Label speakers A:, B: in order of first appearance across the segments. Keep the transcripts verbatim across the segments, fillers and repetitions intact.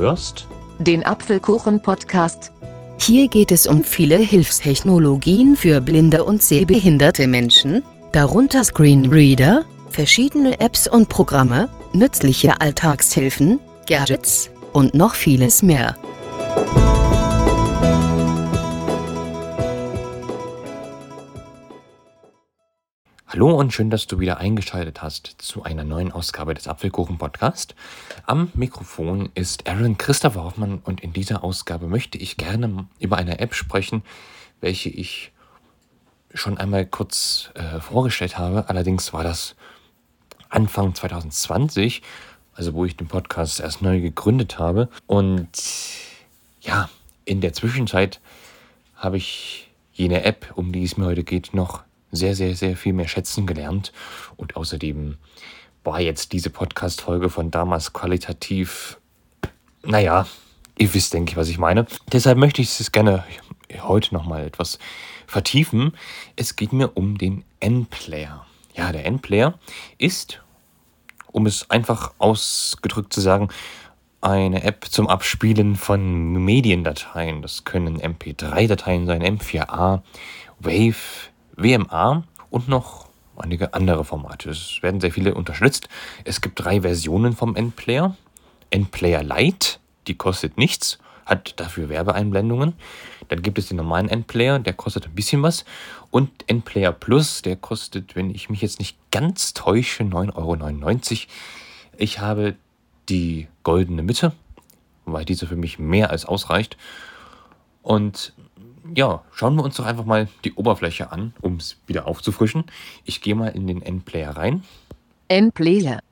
A: hörst
B: den Apfelkuchen-Podcast.
C: Hier geht es um viele Hilfstechnologien für blinde und sehbehinderte Menschen, darunter Screenreader, verschiedene Apps und Programme, nützliche Alltagshilfen, Gadgets und noch vieles mehr.
A: Hallo und schön, dass du wieder eingeschaltet hast zu einer neuen Ausgabe des Apfelkuchen-Podcast. Am Mikrofon ist Aaron Christopher Hoffmann und in dieser Ausgabe möchte ich gerne über eine App sprechen, welche ich schon einmal kurz äh, vorgestellt habe. Allerdings war das Anfang zwanzig zwanzig, also wo ich den Podcast erst neu gegründet habe. Und ja, in der Zwischenzeit habe ich jene App, um die es mir heute geht, noch sehr, sehr, sehr viel mehr schätzen gelernt. Und außerdem war jetzt diese Podcast-Folge von damals qualitativ, naja, ihr wisst, denke ich, was ich meine. Deshalb möchte ich es gerne heute nochmal etwas vertiefen. Es geht mir um den N-Player. Ja, der N-Player ist, um es einfach ausgedrückt zu sagen, eine App zum Abspielen von Mediendateien. Das können M P drei Dateien sein, M vier A, Wave, W M A und noch einige andere Formate. Es werden sehr viele unterstützt. Es gibt drei Versionen vom N-Player. N-Player Lite, die kostet nichts, hat dafür Werbeeinblendungen. Dann gibt es den normalen N-Player, der kostet ein bisschen was. Und N-Player Plus, der kostet, wenn ich mich jetzt nicht ganz täusche, neun Euro neunundneunzig. Ich habe die goldene Mitte, weil diese für mich mehr als ausreicht. Und ja, schauen wir uns doch einfach mal die Oberfläche an, um es wieder aufzufrischen. Ich gehe mal in den N-Player rein.
B: N-Player.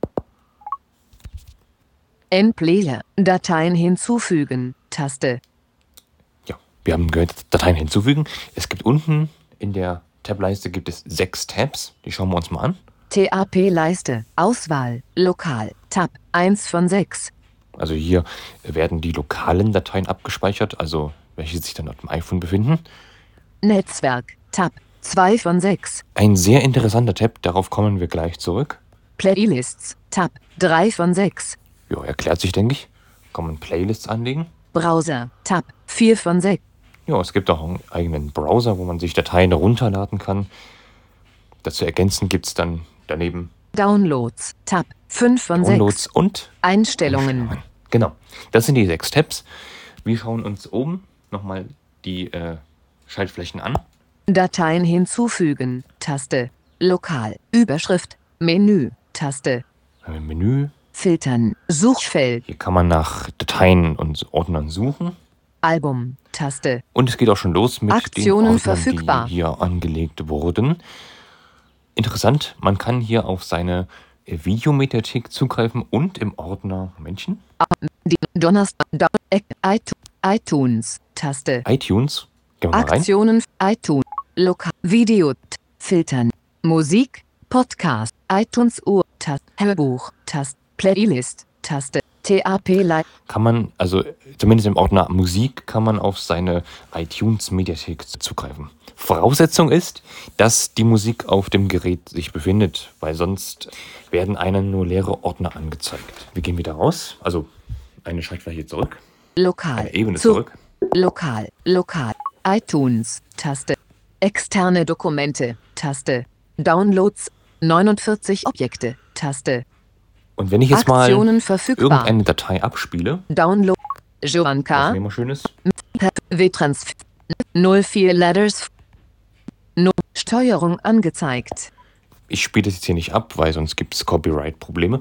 B: N-Player. Dateien hinzufügen. Taste.
A: Ja, wir haben gehört, Dateien hinzufügen. Es gibt unten in der Tab-Leiste gibt es sechs Tabs. Die schauen wir uns mal an.
B: T A P-Leiste. Auswahl. Lokal. Tab. eins von sechs.
A: Also hier werden die lokalen Dateien abgespeichert, also welche sich dann auf dem iPhone befinden.
B: Netzwerk. Tab. zwei von sechs.
A: Ein sehr interessanter Tab, darauf kommen wir gleich zurück.
B: Playlists. Tab. drei von sechs.
A: Ja, erklärt sich, denke ich. Kann man Playlists anlegen.
B: Browser. Tab. vier von sechs.
A: Ja, es gibt auch einen eigenen Browser, wo man sich Dateien runterladen kann. Dazu ergänzend gibt es dann daneben
B: Downloads. Tab. fünf von
A: Downloads
B: sechs.
A: und
B: Einstellungen.
A: Einstellungen. Genau, das sind die sechs Tabs. Wir schauen uns oben nochmal die äh, Schaltflächen an.
B: Dateien hinzufügen. Taste. Lokal. Überschrift. Menü. Taste.
A: Wir haben ein Menü.
B: Filtern. Suchfeld.
A: Hier kann man nach Dateien und Ordnern suchen.
B: Album. Taste.
A: Und es geht auch schon los mit
B: Aktionen
A: den Ordnern,
B: verfügbar.
A: die hier angelegt wurden. Interessant, man kann hier auf seine Videomediathek zugreifen und im Ordner, Momentchen,
B: Die Donnerstag. Da- iTunes. iTunes. Taste.
A: iTunes, gehen wir mal rein.
B: Aktionen. iTunes. Lokal. Video. T- Filtern. Musik. Podcast. iTunes Uhr. Taste. Hörbuch. Taste. Playlist. Taste. T A P Lite.
A: Kann man, also zumindest im Ordner Musik, kann man auf seine iTunes-Mediathek zugreifen. Voraussetzung ist, dass die Musik auf dem Gerät sich befindet, weil sonst werden einem nur leere Ordner angezeigt. Wir gehen wieder raus, also eine Schaltfläche zurück,
B: Lokal.
A: eine Ebene
B: Zu-
A: zurück.
B: Lokal. Lokal. iTunes. Taste. Externe Dokumente. Taste. Downloads. neunundvierzig Objekte. Taste.
A: Und wenn ich jetzt mal
B: Aktionen verfügbar.
A: irgendeine Datei abspiele,
B: Download.
A: was
B: Joanka.
A: mir immer schön ist,
B: W-Transfer. null vier Letters. No Steuerung angezeigt.
A: ich spiele das jetzt hier nicht ab, weil sonst gibt es Copyright-Probleme.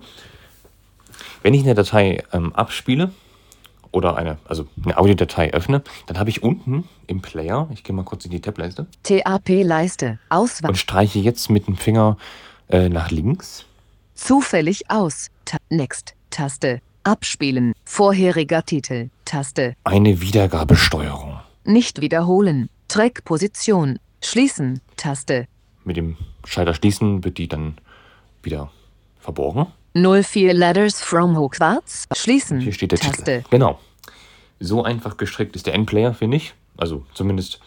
A: Wenn ich eine Datei ähm, abspiele oder eine, also eine Audiodatei öffne, dann habe ich unten im Player, ich gehe mal kurz in die Tab-Leiste
B: T A P-Leiste. Auswahl.
A: und streiche jetzt mit dem Finger äh, nach links.
B: Zufällig aus. Ta Next. Taste. Abspielen. Vorheriger Titel. Taste.
A: Eine Wiedergabesteuerung.
B: Nicht wiederholen. Track-Position. Schließen. Taste.
A: Mit dem Schalter schließen wird die dann wieder verborgen.
B: null vier Letters from Hogwarts. Schließen.
A: Hier steht der
B: Taste.
A: Titel. Genau. So einfach gestrickt ist der N-Player, finde ich. Also zumindest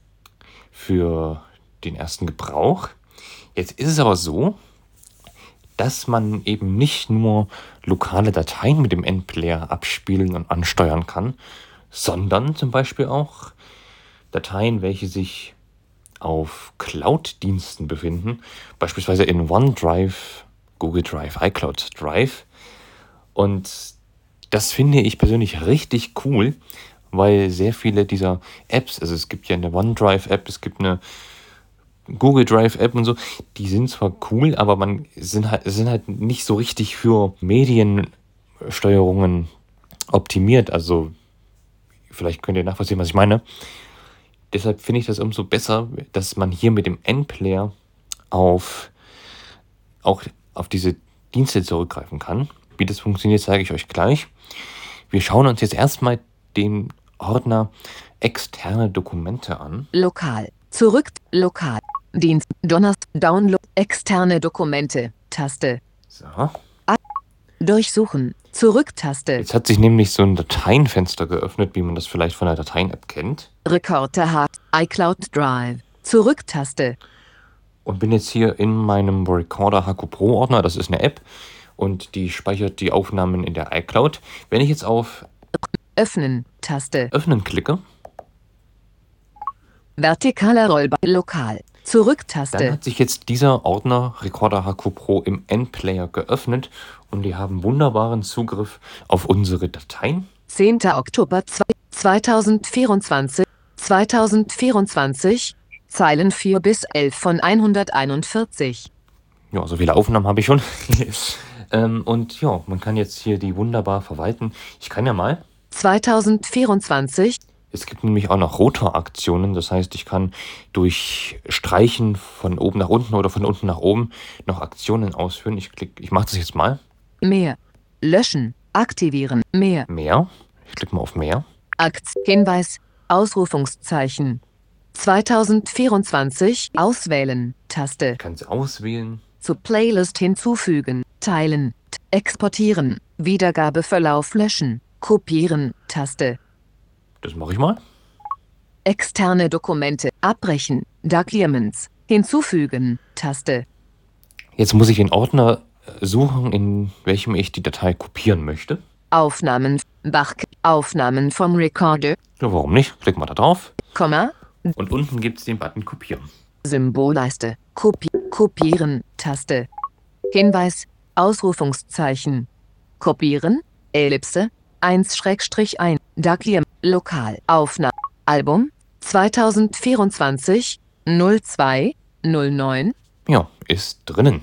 A: für den ersten Gebrauch. Jetzt ist es aber so, dass man eben nicht nur lokale Dateien mit dem Endplayer abspielen und ansteuern kann, sondern zum Beispiel auch Dateien, welche sich auf Cloud-Diensten befinden, beispielsweise in OneDrive, Google Drive, iCloud Drive. Und das finde ich persönlich richtig cool, weil sehr viele dieser Apps, also es gibt ja eine OneDrive-App, es gibt eine Google Drive-App und so, die sind zwar cool, aber man sind halt, sind halt nicht so richtig für Mediensteuerungen optimiert. Also vielleicht könnt ihr nachvollziehen, was ich meine. Deshalb finde ich das umso besser, dass man hier mit dem Endplayer auf auch auf diese Dienste zurückgreifen kann. Wie das funktioniert, zeige ich euch gleich. Wir schauen uns jetzt erstmal den Ordner externe Dokumente an.
B: Lokal. Zurück. Lokal. Dienst. Donnerstag. Download. Externe Dokumente. Taste.
A: So.
B: Durchsuchen. Zurück-Taste.
A: Jetzt hat sich nämlich so ein Dateienfenster geöffnet, wie man das vielleicht von der Dateien-App kennt.
B: Rekorder hat. iCloud Drive. Zurück-Taste.
A: Und bin jetzt hier in meinem Recorder H Q Pro Ordner. Das ist eine App und die speichert die Aufnahmen in der iCloud. Wenn ich jetzt auf
B: Öffnen. Taste.
A: Öffnen klicke,
B: Vertikaler Rollbar. Lokal.
A: dann
B: Zurück-Taste.
A: hat sich jetzt dieser Ordner Recorder H Q Pro im Endplayer geöffnet und die haben wunderbaren Zugriff auf unsere Dateien.
B: zehnter Oktober zweitausendvierundzwanzig. zweitausendvierundzwanzig. Zeilen vier bis elf von hunderteinundvierzig.
A: Ja, so viele Aufnahmen habe ich schon. ähm, und ja, man kann jetzt hier die wunderbar verwalten. Ich kann ja mal.
B: zweitausendvierundzwanzig.
A: Es gibt nämlich auch noch Rotoraktionen. Das heißt, ich kann durch Streichen von oben nach unten oder von unten nach oben noch Aktionen ausführen. Ich klick, ich mache das jetzt mal.
B: Mehr. Löschen. Aktivieren. Mehr.
A: Mehr. Ich klicke mal auf Mehr.
B: Akt. Hinweis. Ausrufungszeichen. zweitausendvierundzwanzig. Auswählen. Taste.
A: Ich kann es auswählen.
B: Zu Playlist hinzufügen. Teilen. T- Exportieren. Wiedergabeverlauf löschen. Kopieren. Taste.
A: Das mache ich mal.
B: Externe Dokumente. Abbrechen. Documents. Hinzufügen. Taste.
A: Jetzt muss ich den Ordner äh, suchen, in welchem ich die Datei kopieren möchte.
B: Aufnahmen. Bach. Aufnahmen vom Recorder.
A: Ja, warum nicht? Klick mal da drauf.
B: Komma.
A: Und unten gibt es den Button Kopieren.
B: Symbolleiste. Kopi Kopieren. Taste. Hinweis. Ausrufungszeichen. Kopieren. Ellipse. eins eins. Document. Lokal. Aufnahme. Album. zweitausendvierundzwanzig. null zwei. null neun.
A: Ja, ist drinnen.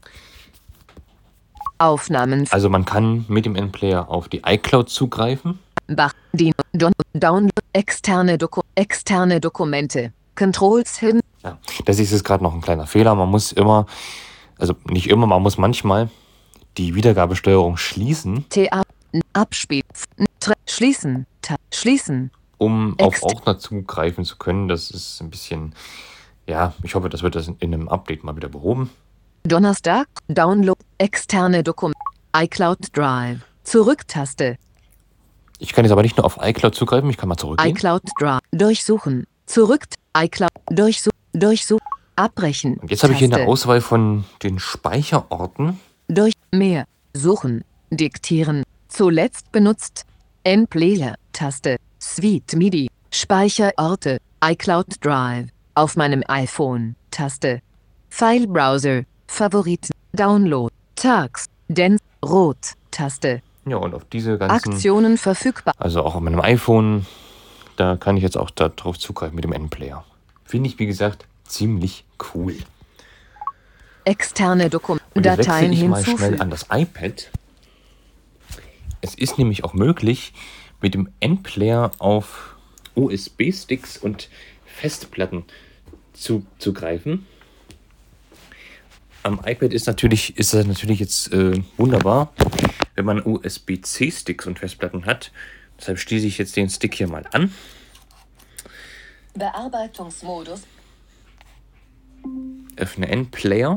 B: Aufnahmen.
A: Also man kann mit dem Endplayer auf die iCloud zugreifen.
B: Bach. Dino. Don Download. Externe, Doku externe Dokumente. Controls hin.
A: Ja, das ist jetzt gerade noch ein kleiner Fehler. Man muss immer, also nicht immer, man muss manchmal die Wiedergabesteuerung schließen,
B: T A. Abspiel. Tre schließen. Ta schließen.
A: um auf
B: Ext-
A: Ordner zugreifen zu können. Das ist ein bisschen, ja, ich hoffe, das wird das in einem Update mal wieder behoben.
B: Donnerstag. Download. Externe Dokumente. iCloud Drive. Zurück-Taste.
A: Ich kann jetzt aber nicht nur auf iCloud zugreifen, ich kann mal zurückgehen.
B: iCloud Drive. Durchsuchen. Zurück. iCloud. Durchsuchen. Durchsuchen. Abbrechen.
A: Und jetzt habe ich hier eine
B: Taste.
A: Auswahl von den Speicherorten.
B: Durch. Mehr. Suchen. Diktieren. Zuletzt benutzt. Endplayer. Taste. Suite MIDI. Speicherorte. iCloud Drive. Auf meinem iPhone. Taste. Filebrowser. Favoriten. Download. Tags. Den. Rot. Taste.
A: Ja, und auf diese ganzen,
B: Aktionen verfügbar.
A: also auch auf meinem iPhone, da kann ich jetzt auch darauf zugreifen mit dem Endplayer. Finde ich, wie gesagt, ziemlich cool.
B: Externe Dokumente.
A: Und jetzt wechsle
B: Dateien
A: ich mal schnell
B: hinzufügen.
A: an das iPad. Es ist nämlich auch möglich, mit dem Endplayer auf U S B-Sticks und Festplatten zuzugreifen. Am iPad ist natürlich, ist das natürlich jetzt äh, wunderbar, wenn man U S B-C-Sticks und Festplatten hat. Deshalb schließe ich jetzt den Stick hier mal an.
B: Bearbeitungsmodus.
A: Öffne Endplayer.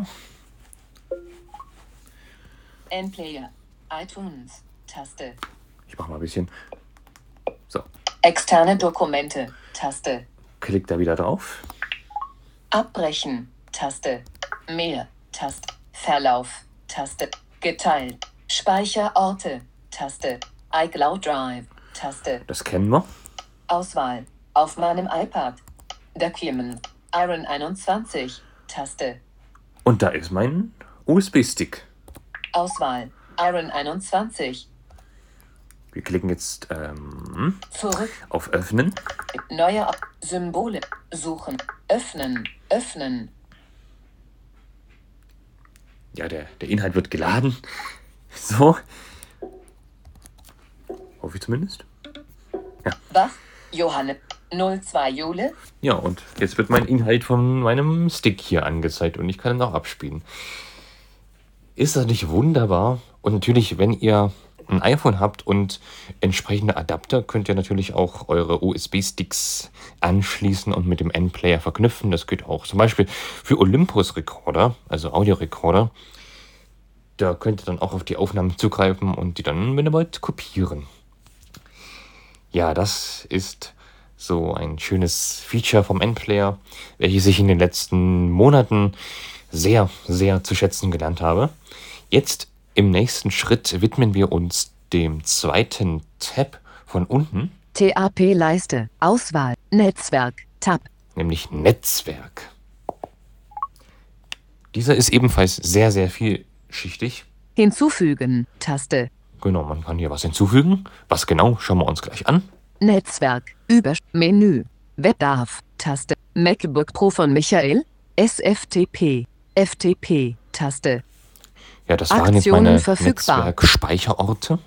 B: Endplayer. iTunes. Taste.
A: Ich mache mal ein bisschen. So,
B: Externe Dokumente. Taste.
A: klick da wieder drauf.
B: Abbrechen. Taste. Mehr. Taste. Verlauf. Taste. Geteilt. Speicherorte. Taste. iCloud Drive. Taste.
A: Das kennen wir.
B: Auswahl. Auf meinem iPad. Document. Iron einundzwanzig. Taste.
A: Und da ist mein U S B-Stick.
B: Auswahl. Iron einundzwanzig.
A: Wir klicken jetzt ähm,
B: Zurück.
A: auf Öffnen.
B: Neue Ab- Symbole. Suchen. Öffnen. Öffnen.
A: Ja, der, der Inhalt wird geladen. So. Hoffe ich zumindest.
B: Bach. Johanne. null zwei Jule.
A: Ja, und jetzt wird mein Inhalt von meinem Stick hier angezeigt und ich kann ihn auch abspielen. Ist das nicht wunderbar? Und natürlich, wenn ihr ein iPhone habt und entsprechende Adapter, könnt ihr natürlich auch eure U S B-Sticks anschließen und mit dem N-Player verknüpfen. Das geht auch zum Beispiel für Olympus-Recorder, also Audiorecorder. Da könnt ihr dann auch auf die Aufnahmen zugreifen und die dann, wenn ihr wollt, kopieren. Ja, das ist so ein schönes Feature vom N-Player, welches ich in den letzten Monaten sehr, sehr zu schätzen gelernt habe. Jetzt im nächsten Schritt widmen wir uns dem zweiten Tab von unten,
B: T A P-Leiste. Auswahl. Netzwerk. Tab.
A: nämlich Netzwerk. Dieser ist ebenfalls sehr, sehr vielschichtig.
B: Hinzufügen. Taste.
A: Genau, man kann hier was hinzufügen. Was genau, schauen wir uns gleich an.
B: Netzwerk. Über Menü. Webdarf. Taste. MacBook Pro von Michael. S F T P. F T P. Taste.
A: Ja, das waren jetzt
B: Aktionen
A: meine
B: verfügbar.
A: Netzwerk-Speicherorte.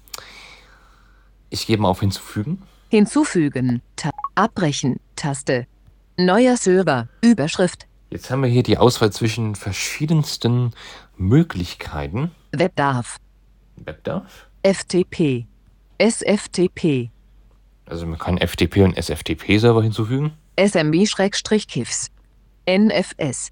A: Ich gebe mal auf Hinzufügen.
B: Hinzufügen. Ta Abbrechen. Taste. Neuer Server. Überschrift.
A: Jetzt haben wir hier die Auswahl zwischen verschiedensten Möglichkeiten.
B: Webdarf.
A: Webdarf.
B: F T P. S F T P.
A: Also man kann F T P und S F T P-Server hinzufügen.
B: S M B-Kiffs. N F S.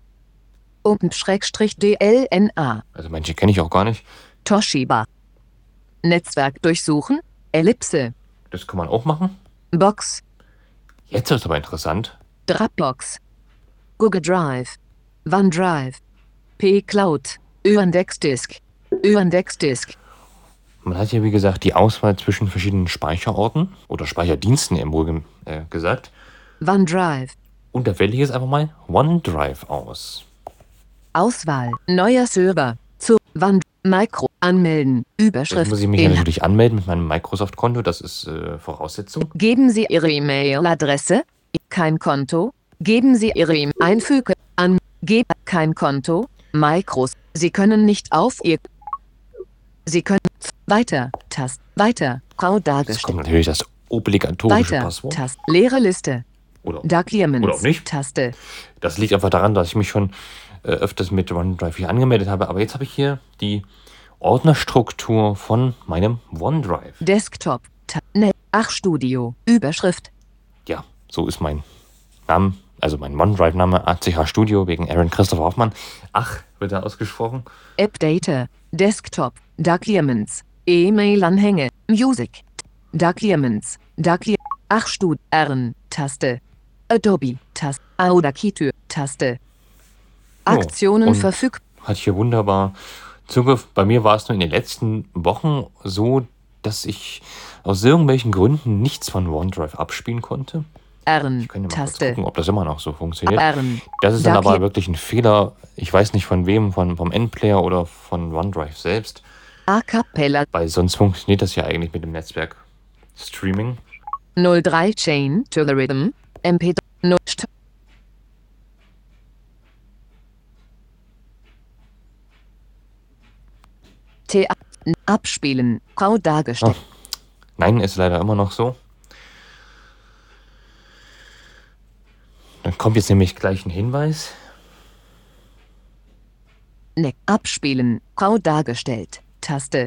B: Open-D L N A.
A: Also manche kenne ich auch gar nicht.
B: Toshiba. Netzwerk durchsuchen. Ellipse.
A: Das kann man auch machen.
B: Box.
A: Jetzt ist es aber interessant.
B: Dropbox. Google Drive. OneDrive. P-Cloud. Yandex-Disk. Yandex-Disk.
A: Man hat hier, wie gesagt, die Auswahl zwischen verschiedenen Speicherorten oder Speicherdiensten im Wohl äh, gesagt.
B: OneDrive.
A: Und da wähle ich jetzt einfach mal OneDrive aus.
B: Auswahl. Neuer Server. Zu One Micro. Anmelden.
A: Jetzt
B: Überschrift.
A: muss ich mich ja
B: Inhalt.
A: natürlich anmelden mit meinem Microsoft-Konto. Das ist äh, Voraussetzung.
B: Geben Sie Ihre E-Mail-Adresse. Kein Konto. Geben Sie Ihre E-Mail. Einfügen. An. Geben. Kein Konto. Micros. Sie können nicht auf Ihr. Sie können. Weiter. Tast. Weiter. Frau
A: Jetzt
B: dargestellt.
A: kommt natürlich das obligatorische
B: Weiter.
A: Passwort.
B: Tast. Leere Liste.
A: Oder,
B: Documents.
A: oder auch nicht.
B: Taste.
A: Das liegt einfach daran, dass ich mich schon äh, öfters mit OneDrive hier angemeldet habe. Aber jetzt habe ich hier die Ordnerstruktur von meinem OneDrive.
B: Desktop. Ta Net. Ach Studio. Überschrift.
A: Ja, so ist mein Name, also mein OneDrive-Name, A C H Studio, wegen Aaron Christopher Hoffmann. Ach, wird da ausgesprochen.
B: App Data. Desktop. Documents. E-Mail-Anhänge. Music. Documents. Docu Ach Stud. R. Taste. Adobe. Taste. Audacity. Taste. Aktionen
A: und
B: verfügbar.
A: Hat hier wunderbar Zugriff. Bei mir war es nur in den letzten Wochen so, dass ich aus irgendwelchen Gründen nichts von OneDrive abspielen konnte.
B: R.
A: Ich kann ja mal kurz
B: Taste.
A: gucken, ob das immer noch so funktioniert.
B: R.
A: Das ist dann
B: Docu
A: aber wirklich ein Fehler. Ich weiß nicht von wem, von, vom N-Player oder von OneDrive selbst.
B: A Cappella.
A: Weil sonst funktioniert das ja eigentlich mit dem Netzwerk Streaming.
B: null drei Chain to the Rhythm. M P null. St T A Abspielen. Frau dargestellt.
A: Nein, ist leider immer noch so. Dann kommt jetzt nämlich gleich ein Hinweis.
B: Ne Abspielen. Frau dargestellt. Taste.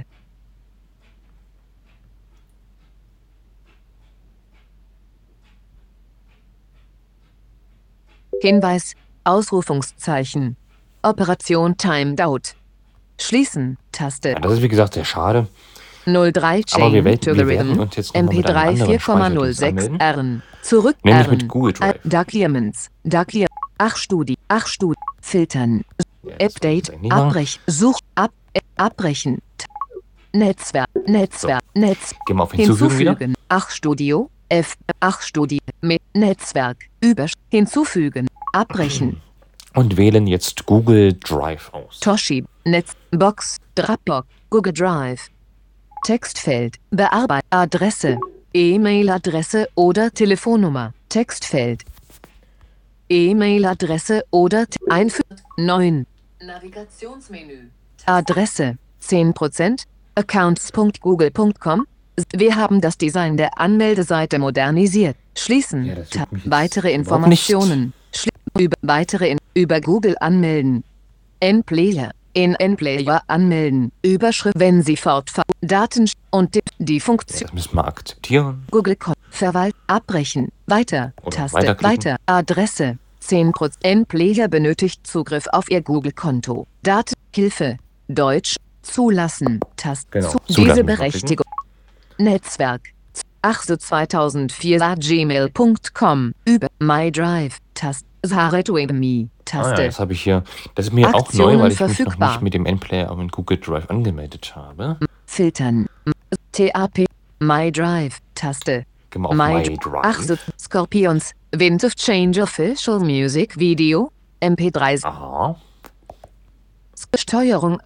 B: Hinweis. Ausrufungszeichen. Operation Timed Out. Schließen. Taste.
A: Ja, das ist wie gesagt sehr schade.
B: null drei
A: Aber wir
B: Chain
A: werden-
B: to the
A: wir werden
B: Rhythm.
A: uns jetzt noch mal mit einem
B: M P drei
A: anderen
B: vier Komma null
A: Speicherdienst
B: sechs
A: anmelden.
B: R. Zurück
A: Nämlich
B: R.
A: mit Google Drive.
B: Documents. Document. Ach Studi. Ach Studi. Filtern.
A: Ja, das will ich
B: Update.
A: jetzt eigentlich nicht machen.
B: Abbrech. Such. Ab. Abbrechen. T- Netzwerk. Netzwerk. Netz.
A: Gehen wir auf Hinzufügen wieder.
B: Hinzufügen. Ach Studio. F. Ach Studio. Mit Netzwerk. Über. Hinzufügen. Abbrechen.
A: Und wählen jetzt Google Drive aus.
B: Toshiba. Netz. Box. Dropbox. Google Drive. Textfeld. Bearbeit. Adresse. E-Mail-Adresse oder Telefonnummer. Textfeld. E-Mail-Adresse oder T- Einführung. neun. Navigationsmenü. Adresse. zehn Prozent. accounts punkt google punkt com. Wir haben das Design der Anmeldeseite modernisiert. Schließen.
A: Ja, das
B: Ta-
A: juckt mich jetzt
B: weitere
A: überhaupt nicht.
B: Informationen. Schli- über weitere in über Google anmelden. N-Player. In N-Player anmelden. Überschrift, wenn Sie fortfahren. Daten und die, die
A: Ja,
B: Funktion.
A: das müssen wir akzeptieren.
B: Google Con Verwalt abbrechen. Weiter.
A: Oder
B: Taste.
A: weiterklicken.
B: Weiter. Adresse. zehn Prozent. N-Player benötigt Zugriff auf Ihr Google-Konto. Daten. Hilfe. Deutsch. Zulassen. Taste.
A: Genau.
B: Zu,
A: Zulassen
B: diese
A: müssen wir
B: Berechtigung. Netzwerk. Ach so zweitausendvier at gmail punkt com. Über MyDrive. Taste. Zaretwebme.
A: Ah,
B: Taste.
A: ja, das habe ich hier. Das ist mir auch
B: Aktionen
A: neu, weil ich mich noch
B: verfügbar.
A: nicht mit dem N-Player auf den Google Drive angemeldet habe.
B: Filtern. T A P. MyDrive. Taste.
A: Gehen wir auf
B: My-
A: My Drive.
B: Ach so, Scorpions, Wind of Change Official Music Video, M P drei,
A: Aha.
B: Steuerung.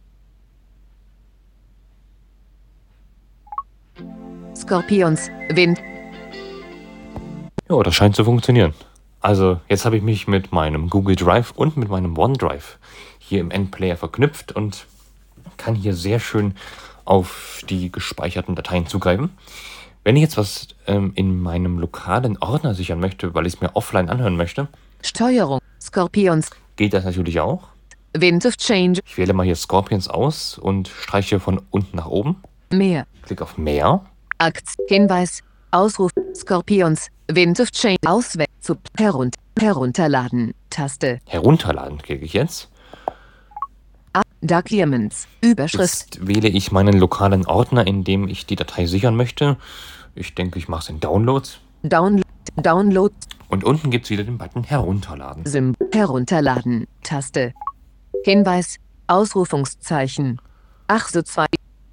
B: Scorpions, Wind,
A: Ja, das scheint zu funktionieren. Also, jetzt habe ich mich mit meinem Google Drive und mit meinem OneDrive hier im N-Player verknüpft und kann hier sehr schön auf die gespeicherten Dateien zugreifen. Wenn ich jetzt was ähm, in meinem lokalen Ordner sichern möchte, weil ich es mir offline anhören möchte,
B: Steuerung, Scorpions,
A: geht das natürlich auch.
B: Wind of Change,
A: Ich wähle mal hier Scorpions aus und streiche von unten nach oben.
B: mehr,
A: Klicke auf Mehr.
B: Akt, Hinweis, Ausruf, Scorpions, Wind of Change, Auswählen, zu herunter, herunterladen, Taste,
A: Herunterladen klicke ich jetzt.
B: A, Documents, Überschrift,
A: Jetzt wähle ich meinen lokalen Ordner, in dem ich die Datei sichern möchte. Ich denke, ich mache es in Downloads.
B: Download, Download,
A: Und unten gibt es wieder den Button Herunterladen.
B: Sym herunterladen, Taste. Hinweis, Ausrufungszeichen. Ach so zwei.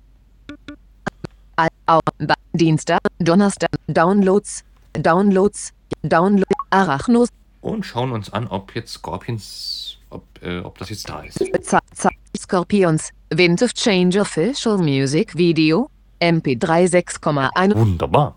B: Al- Au- Ba- Dienstag, Donnerstag, Downloads, Downloads, Download, Arachnos,
A: Und schauen uns an, ob jetzt Scorpions, ob, äh, ob das jetzt da ist.
B: Z Z Scorpions, Wind of Change Official Music Video, M P drei sechs Komma eins.
A: Wunderbar.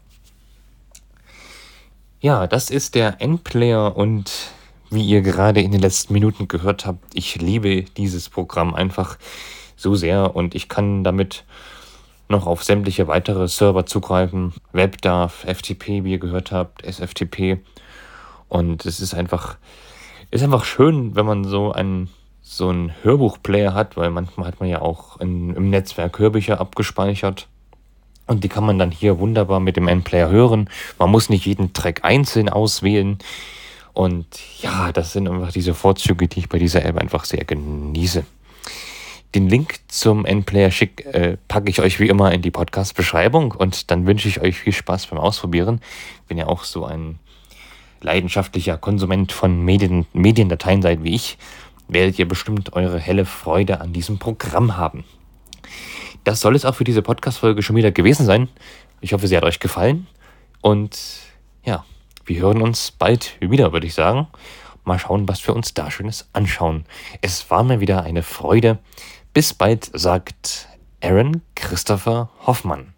A: Ja, das ist der N-Player und wie ihr gerade in den letzten Minuten gehört habt, ich liebe dieses Programm einfach so sehr und ich kann damit noch auf sämtliche weitere Server zugreifen. WebDAV, F T P, wie ihr gehört habt, S F T P. Und es ist einfach, ist einfach schön, wenn man so einen, so einen Hörbuchplayer hat, weil manchmal hat man ja auch in, im Netzwerk Hörbücher abgespeichert. Und die kann man dann hier wunderbar mit dem N-Player hören. Man muss nicht jeden Track einzeln auswählen. Und ja, das sind einfach diese Vorzüge, die ich bei dieser App einfach sehr genieße. Den Link zum N-Player schick, äh, packe ich euch wie immer in die Podcast-Beschreibung. Und dann wünsche ich euch viel Spaß beim Ausprobieren. Wenn ihr auch so ein leidenschaftlicher Konsument von Medien, Mediendateien seid wie ich, werdet ihr bestimmt eure helle Freude an diesem Programm haben. Das soll es auch für diese Podcast-Folge schon wieder gewesen sein. Ich hoffe, sie hat euch gefallen. Und ja, wir hören uns bald wieder, würde ich sagen. Mal schauen, was wir uns da Schönes anschauen. Es war mir wieder eine Freude. Bis bald, sagt Aaron Christopher Hoffmann.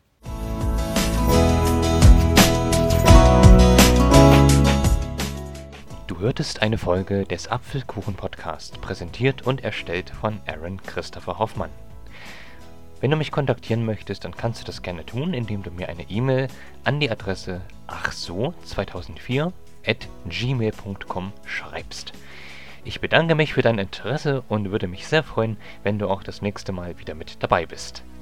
A: Du hörtest eine Folge des Apfelkuchen-Podcasts, präsentiert und erstellt von Aaron Christopher Hoffmann. Wenn du mich kontaktieren möchtest, dann kannst du das gerne tun, indem du mir eine E-Mail an die Adresse achso zweitausendvier at gmail punkt com schreibst. Ich bedanke mich für dein Interesse und würde mich sehr freuen, wenn du auch das nächste Mal wieder mit dabei bist.